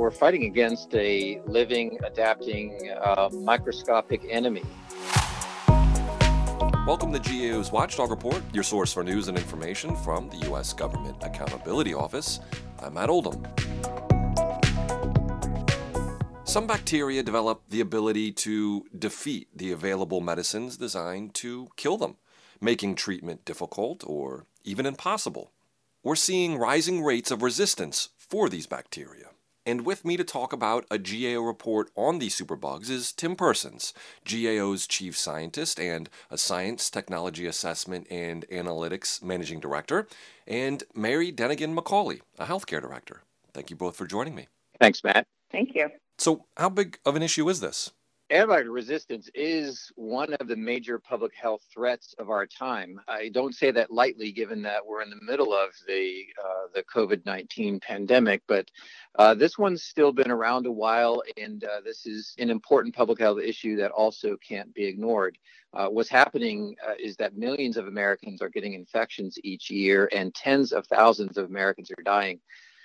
we're fighting against a living, adapting, microscopic enemy. Welcome to GAO's Watchdog Report, your source for news and information from the U.S. Government Accountability Office. I'm Matt Oldham. Some bacteria develop the ability to defeat the available medicines designed to kill them, making treatment difficult or even impossible. We're seeing rising rates of resistance for these bacteria. And with me to talk about a GAO report on these superbugs is Tim Persons, GAO's chief scientist and a science, technology assessment, and analytics managing director, and Mary Denigan McCauley, a healthcare director. Thank you both for joining me. Thanks, Matt. Thank you. So how big of an issue is this? Antibiotic resistance is one of the major public health threats of our time. I don't say that lightly, given that we're in the middle of the COVID-19 pandemic, but this one's still been around a while, and this is an important public health issue that also can't be ignored. What's happening is that millions of Americans are getting infections each year, and tens of thousands of Americans are dying.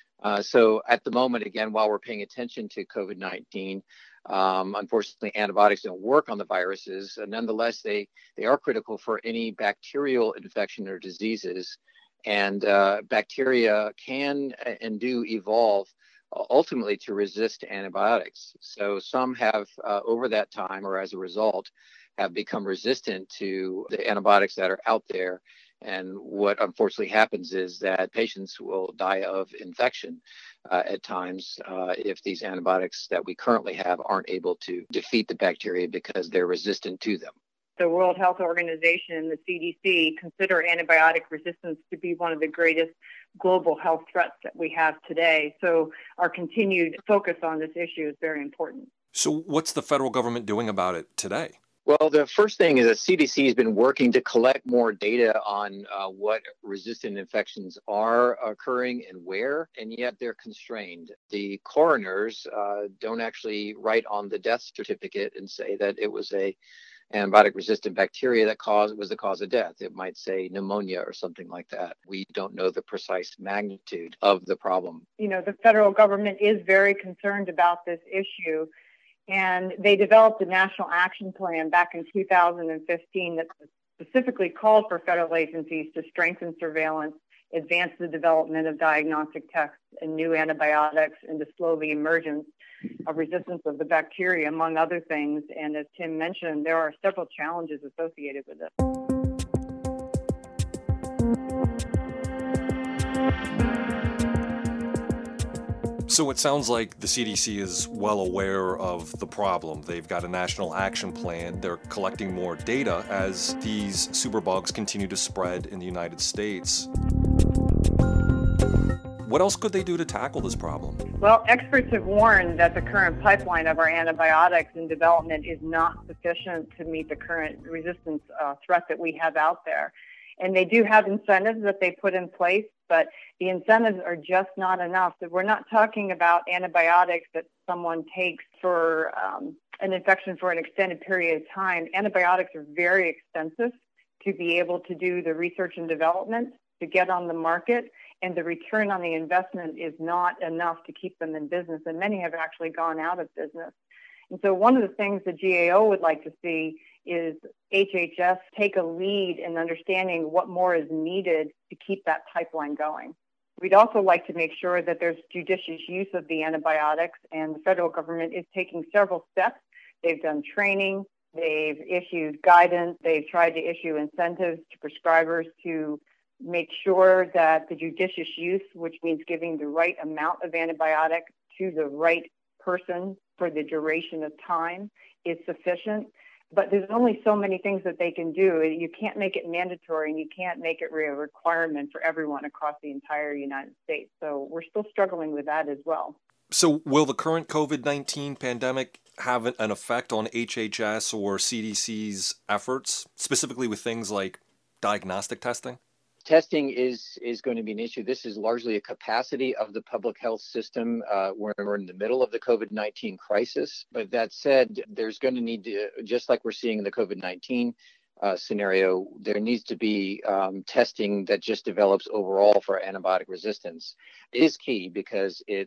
So at the moment, again, while we're paying attention to COVID-19, unfortunately, antibiotics don't work on the viruses. Nonetheless, they are critical for any bacterial infection or diseases. And bacteria can and do evolve ultimately to resist antibiotics. So some have, over that time or as a result, have become resistant to the antibiotics that are out there. And what unfortunately happens is that patients will die of infection at times if these antibiotics that we currently have aren't able to defeat the bacteria because they're resistant to them. The World Health Organization and the CDC consider antibiotic resistance to be one of the greatest global health threats that we have today. So our continued focus on this issue is very important. So what's the federal government doing about it today? Well, the first thing is that CDC has been working to collect more data on what resistant infections are occurring and where, and yet they're constrained. The coroners don't actually write on the death certificate and say that it was a antibiotic-resistant bacteria that was the cause of death. It might say pneumonia or something like that. We don't know the precise magnitude of the problem. You know, the federal government is very concerned about this issue. And they developed a national action plan back in 2015 that specifically called for federal agencies to strengthen surveillance, advance the development of diagnostic tests and new antibiotics, and to slow the emergence of resistance of the bacteria, among other things. And as Tim mentioned, there are several challenges associated with it. So it sounds like the CDC is well aware of the problem. They've got a national action plan. They're collecting more data as these superbugs continue to spread in the United States. What else could they do to tackle this problem? Well, experts have warned that the current pipeline of our antibiotics in development is not sufficient to meet the current resistance threat that we have out there. And they do have incentives that they put in place, but the incentives are just not enough. So we're not talking about antibiotics that someone takes for an infection for an extended period of time. Antibiotics are very expensive to be able to do the research and development, to get on the market, and the return on the investment is not enough to keep them in business, and many have actually gone out of business. And so one of the things the GAO would like to see is HHS take a lead in understanding what more is needed to keep that pipeline going. We'd also like to make sure that there's judicious use of the antibiotics, and the federal government is taking several steps. They've done training, they've issued guidance, they've tried to issue incentives to prescribers to make sure that the judicious use, which means giving the right amount of antibiotic to the right person for the duration of time, is sufficient. But there's only so many things that they can do. You can't make it mandatory, and you can't make it a requirement for everyone across the entire United States. So we're still struggling with that as well. So will the current COVID-19 pandemic have an effect on HHS or CDC's efforts, specifically with things like diagnostic testing? Testing is going to be an issue. This is largely a capacity of the public health system. We're in the middle of the COVID-19 crisis. But that said, there's going to need to, just like we're seeing in the COVID-19 scenario, there needs to be testing that just develops overall for antibiotic resistance. It is key because it's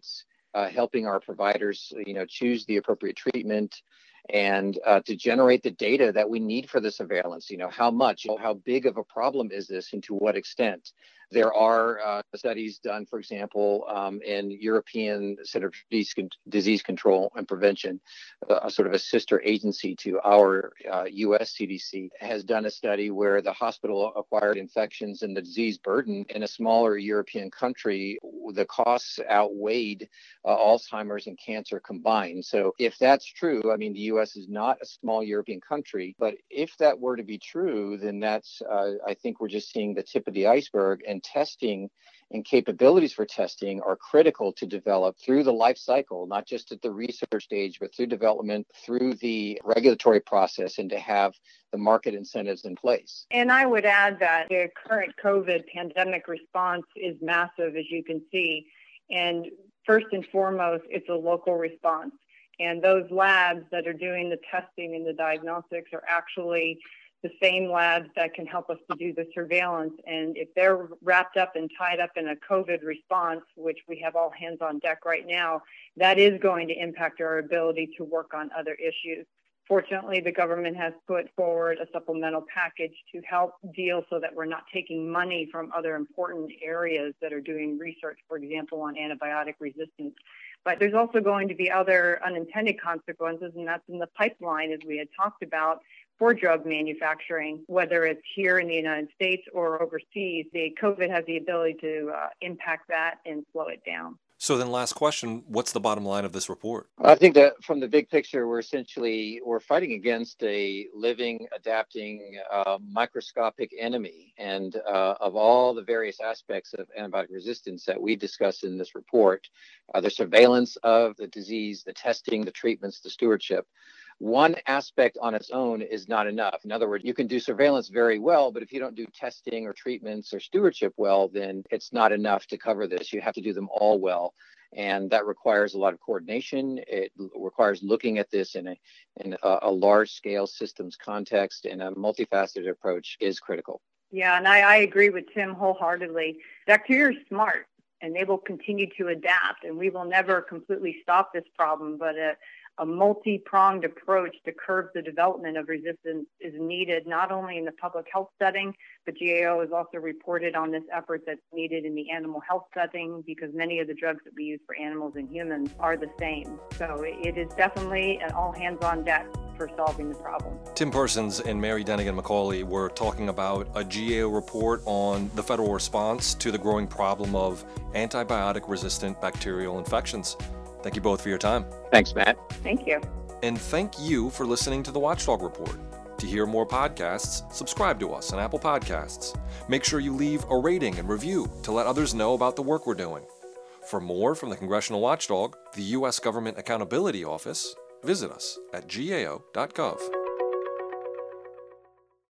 helping our providers, choose the appropriate treatment, and to generate the data that we need for the surveillance. How much, how big of a problem is this, and to what extent? There are studies done, for example, in European Center for Disease Control and Prevention, a sort of a sister agency to our U.S. CDC, has done a study where the hospital-acquired infections and the disease burden in a smaller European country, the costs outweighed Alzheimer's and cancer combined. So if that's true, I mean, the U.S. is not a small European country, but if that were to be true, then that's, I think we're just seeing the tip of the iceberg, and testing and capabilities for testing are critical to develop through the life cycle, not just at the research stage, but through development, through the regulatory process, and to have the market incentives in place. And I would add that the current COVID pandemic response is massive, as you can see. And first and foremost, it's a local response. And those labs that are doing the testing and the diagnostics are actually the same labs that can help us to do the surveillance. And if they're wrapped up and tied up in a COVID response, which we have all hands on deck right now, that is going to impact our ability to work on other issues. Fortunately, the government has put forward a supplemental package to help deal so that we're not taking money from other important areas that are doing research, for example, on antibiotic resistance. But there's also going to be other unintended consequences, and that's in the pipeline, as we had talked about, for drug manufacturing, whether it's here in the United States or overseas. The COVID has the ability to impact that and slow it down. So then last question, what's the bottom line of this report? I think that from the big picture, we're fighting against a living, adapting, microscopic enemy. And of all the various aspects of antibiotic resistance that we discuss in this report, the surveillance of the disease, the testing, the treatments, the stewardship, one aspect on its own is not enough. In other words, you can do surveillance very well, but if you don't do testing or treatments or stewardship well, then it's not enough to cover this. You have to do them all well. And that requires a lot of coordination. It requires looking at this in a large-scale systems context, and a multifaceted approach is critical. Yeah, and I agree with Tim wholeheartedly. Bacteria are smart, and they will continue to adapt, and we will never completely stop this problem, but a multi-pronged approach to curb the development of resistance is needed, not only in the public health setting, but GAO has also reported on this effort that's needed in the animal health setting, because many of the drugs that we use for animals and humans are the same. So it is definitely an all hands on deck for solving the problem. Tim Persons and Mary Dennigan-McCauley were talking about a GAO report on the federal response to the growing problem of antibiotic-resistant bacterial infections. Thank you both for your time. Thanks, Matt. Thank you. And thank you for listening to the Watchdog Report. To hear more podcasts, subscribe to us on Apple Podcasts. Make sure you leave a rating and review to let others know about the work we're doing. For more from the Congressional Watchdog, the U.S. Government Accountability Office, visit us at gao.gov.